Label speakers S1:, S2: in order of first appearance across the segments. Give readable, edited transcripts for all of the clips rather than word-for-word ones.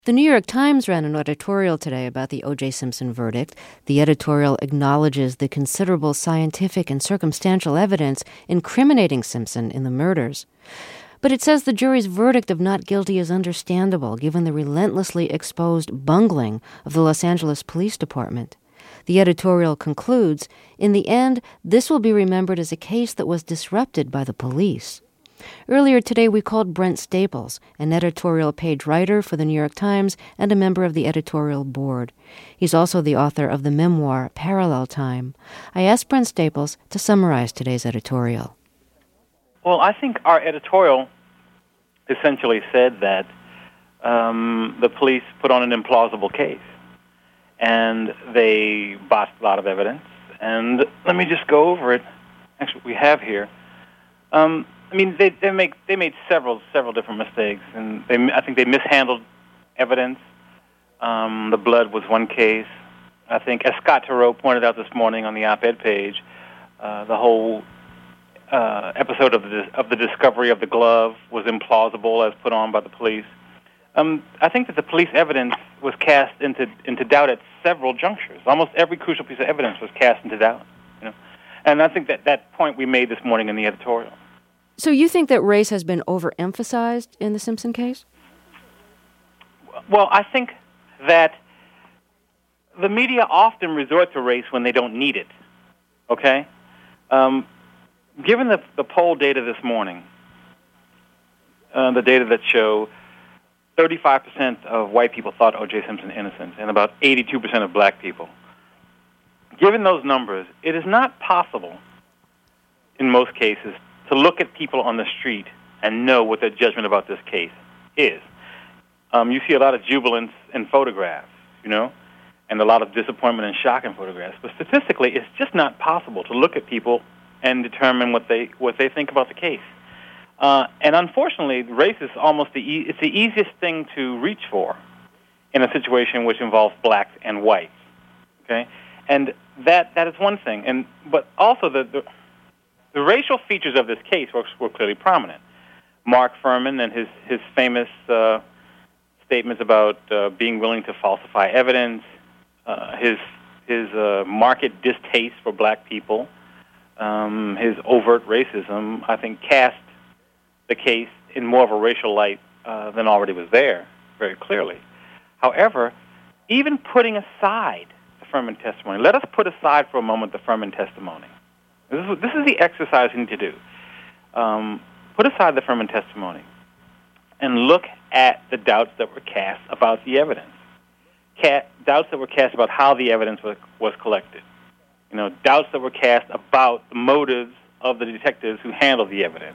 S1: The New York Times ran an editorial today about the O.J. Simpson verdict. The editorial acknowledges the considerable scientific and circumstantial evidence incriminating Simpson in the murders. But it says the jury's verdict of not guilty is understandable, given the relentlessly exposed bungling of the Los Angeles Police Department. The editorial concludes, in the end, this will be remembered as a case that was disrupted by the police. Earlier today, we called Brent Staples, an editorial page writer for the New York Times and a member of the editorial board. He's also the author of the memoir Parallel Time. I asked Brent Staples to summarize today's editorial.
S2: Well, I think our editorial essentially said that the police put on an implausible case, and they botched a lot of evidence. And let me just go over it. Actually, we have here. They made several different mistakes, and I think they mishandled evidence. The blood was one case. I think, as Scott Turow pointed out this morning on the op-ed page, the whole episode of the discovery of the glove was implausible as put on by the police. I think that the police evidence was cast into doubt at several junctures. Almost every crucial piece of evidence was cast into doubt. And I think that point we made this morning in the editorial.
S1: So you think that race has been overemphasized in the Simpson case?
S2: Well, I think that the media often resort to race when they don't need it, okay? Given the poll data this morning, the data that show 35% of white people thought O.J. Simpson innocent and about 82% of black people, given those numbers, it is not possible in most cases to look at people on the street and know what their judgment about this case is. You see a lot of jubilance in photographs, and a lot of disappointment and shock in photographs. But statistically, it's just not possible to look at people and determine what they think about the case. And unfortunately, race is almost the easiest thing to reach for in a situation which involves blacks and whites. Okay, and that is one thing. But also the racial features of this case were clearly prominent. Mark Fuhrman and his famous statements about being willing to falsify evidence, his marked distaste for black people, his overt racism, I think cast the case in more of a racial light than already was there, very clearly. However, even putting aside the Fuhrman testimony, let us put aside for a moment the Fuhrman testimony. This is the exercise we need to do. Put aside the Fuhrman testimony and look at the doubts that were cast about the evidence. Doubts that were cast about how the evidence was collected. Doubts that were cast about the motives of the detectives who handled the evidence.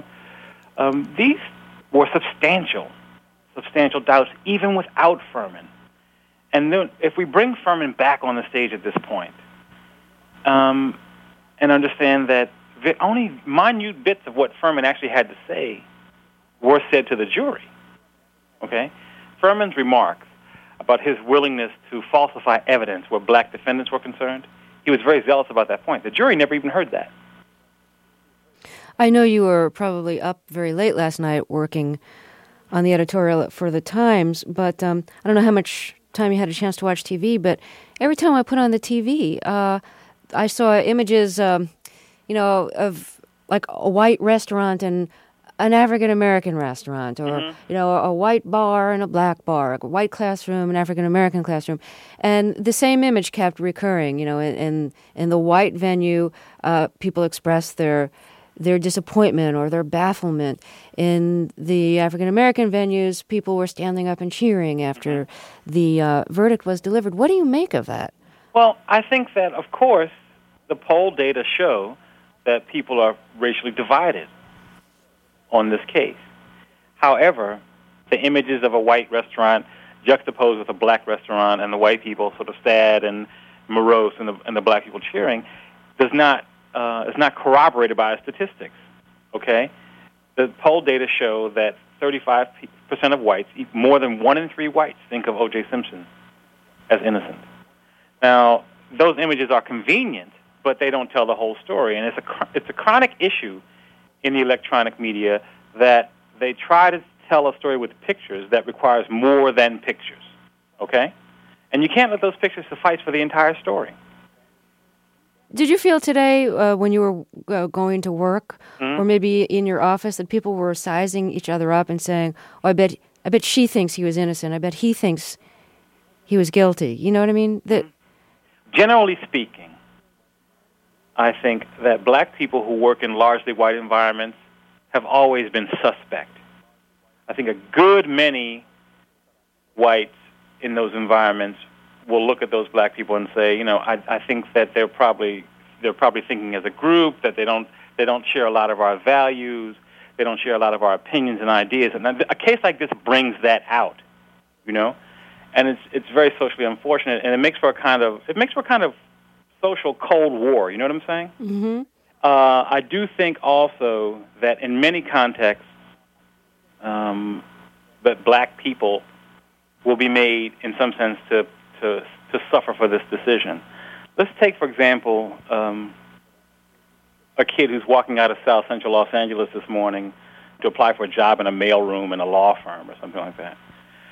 S2: These were substantial doubts, even without Fuhrman. And then if we bring Fuhrman back on the stage at this point, and understand that only minute bits of what Fuhrman actually had to say were said to the jury. Okay? Fuhrman's remarks about his willingness to falsify evidence where black defendants were concerned, he was very zealous about that point. The jury never even heard that.
S1: I know you were probably up very late last night working on the editorial for the Times, but I don't know how much time you had a chance to watch TV, but every time I put on the TV, I saw images, of like a white restaurant and an African-American restaurant, or, a white bar and a black bar, a white classroom, an African-American classroom. And the same image kept recurring, in the white venue, people expressed their disappointment or their bafflement. In the African-American venues, people were standing up and cheering after the verdict was delivered. What do you make of that?
S2: Well, I think that, of course, the poll data show that people are racially divided on this case. However, the images of a white restaurant juxtaposed with a black restaurant and the white people sort of sad and morose and the black people cheering is not corroborated by statistics. Okay? The poll data show that 35% of whites, more than 1 in 3 whites, think of O.J. Simpson as innocent. Now, those images are convenient, but they don't tell the whole story. And it's a chronic issue in the electronic media that they try to tell a story with pictures that requires more than pictures, okay? And you can't let those pictures suffice for the entire story.
S1: Did you feel today when you were going to work or maybe in your office that people were sizing each other up and saying, oh, I bet she thinks he was innocent. I bet he thinks he was guilty. You know what I mean?
S2: Generally speaking, I think that black people who work in largely white environments have always been suspect. I think a good many whites in those environments will look at those black people and say, you know, I think that they're probably thinking as a group, that they don't share a lot of our values, they don't share a lot of our opinions and ideas. And a case like this brings that out, you know, and it's very socially unfortunate, and it makes for a kind of social Cold War. You know what I'm saying?
S1: Mm-hmm.
S2: I do think also that in many contexts, that black people will be made, in some sense, to suffer for this decision. Let's take, for example, a kid who's walking out of South Central Los Angeles this morning to apply for a job in a mailroom in a law firm or something like that.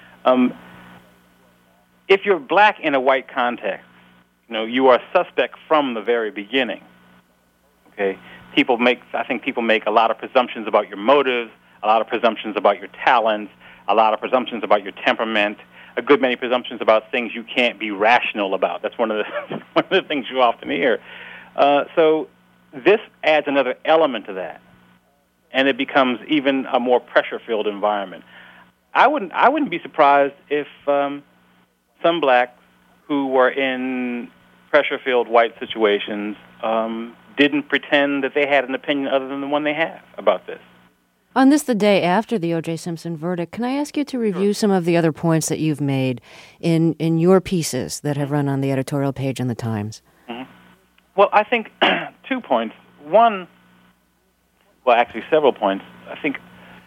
S2: If you're black in a white context, you know, you are suspect from the very beginning. Okay? I think people make a lot of presumptions about your motives, a lot of presumptions about your talents, a lot of presumptions about your temperament, a good many presumptions about things you can't be rational about. That's one of the things you often hear. So this adds another element to that, and it becomes even a more pressure-filled environment. I wouldn't be surprised if some blacks who were in pressure-filled white situations didn't pretend that they had an opinion other than the one they have about this.
S1: On this, the day after the O.J. Simpson verdict, can I ask you to review some of the other points that you've made in your pieces that have run on the editorial page in the Times?
S2: Mm-hmm. Well, I think 2 points. One, well, actually several points. I think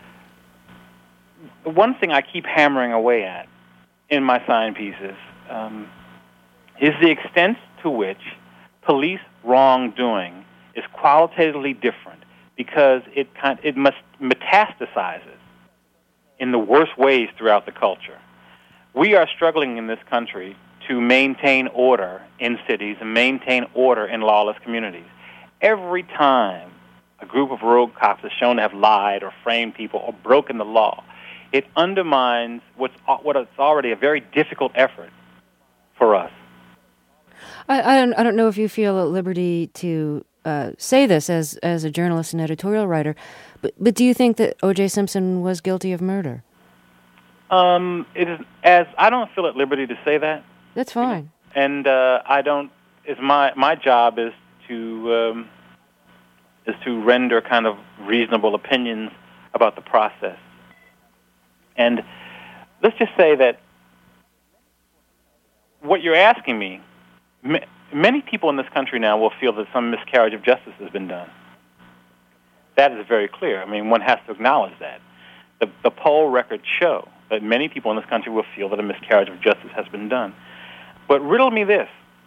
S2: the one thing I keep hammering away at in my sign pieces is the extent to which police wrongdoing is qualitatively different, because it metastasizes in the worst ways throughout the culture. We are struggling in this country to maintain order in cities and maintain order in lawless communities. Every time a group of rogue cops is shown to have lied or framed people or broken the law, it undermines what is already a very difficult effort for us.
S1: I don't know if you feel at liberty to say this as a journalist and editorial writer, but do you think that O.J. Simpson was guilty of murder?
S2: It is, as I don't feel at liberty to say that.
S1: That's fine.
S2: And I don't. Is my job is to render kind of reasonable opinions about the process. And let's just say that what you're asking me, many people in this country now will feel that some miscarriage of justice has been done. That is very clear. I mean, one has to acknowledge that. The poll records show that many people in this country will feel that a miscarriage of justice has been done. But riddle me this.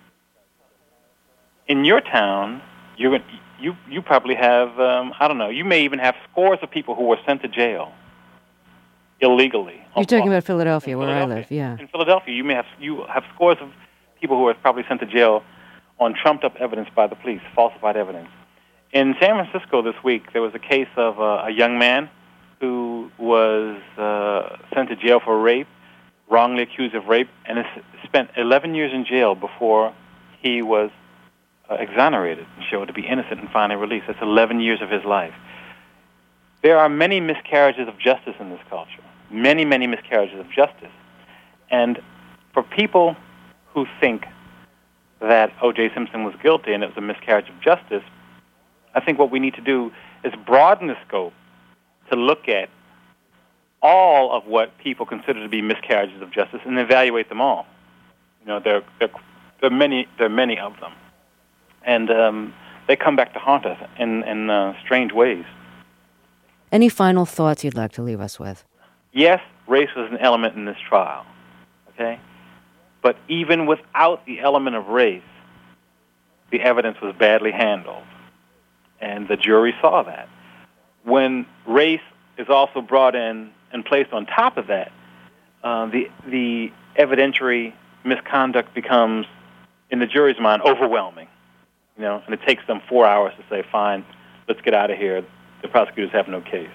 S2: In your town, you probably have, I don't know, you may even have scores of people who were sent to jail illegally.
S1: You're talking about Philadelphia, where I live, yeah.
S2: In Philadelphia, you have scores of people who are probably sent to jail on trumped-up evidence by the police, falsified evidence. In San Francisco this week, there was a case of a young man who was sent to jail for rape, wrongly accused of rape, and has spent 11 years in jail before he was exonerated and showed to be innocent and finally released. That's 11 years of his life. There are many miscarriages of justice in this culture, many, many miscarriages of justice. And for people who think that O.J. Simpson was guilty and it was a miscarriage of justice, I think what we need to do is broaden the scope to look at all of what people consider to be miscarriages of justice and evaluate them all. You know, there are many of them, and they come back to haunt us in strange ways.
S1: Any final thoughts you'd like to leave us with?
S2: Yes, race was an element in this trial, okay? But even without the element of race, the evidence was badly handled, and the jury saw that. When race is also brought in and placed on top of that, the evidentiary misconduct becomes, in the jury's mind, overwhelming. And it takes them 4 hours to say, fine, let's get out of here. The prosecutors have no case.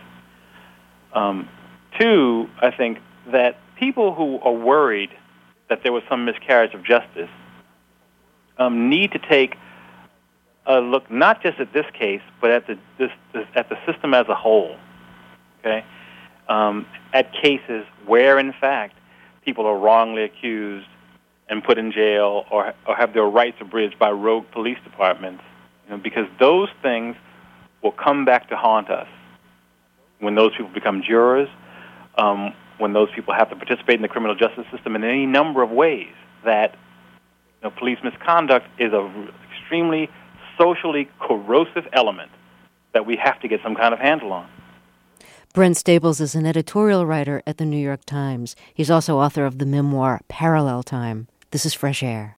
S2: Two, I think that people who are worried that there was some miscarriage of justice need to take a look not just at this case, but at the system as a whole. Okay, at cases where, in fact, people are wrongly accused and put in jail or have their rights abridged by rogue police departments, because those things will come back to haunt us when those people become jurors, when those people have to participate in the criminal justice system in any number of ways. That police misconduct is an extremely socially corrosive element that we have to get some kind of handle on.
S1: Brent Staples is an editorial writer at the New York Times. He's also author of the memoir Parallel Time. This is Fresh Air.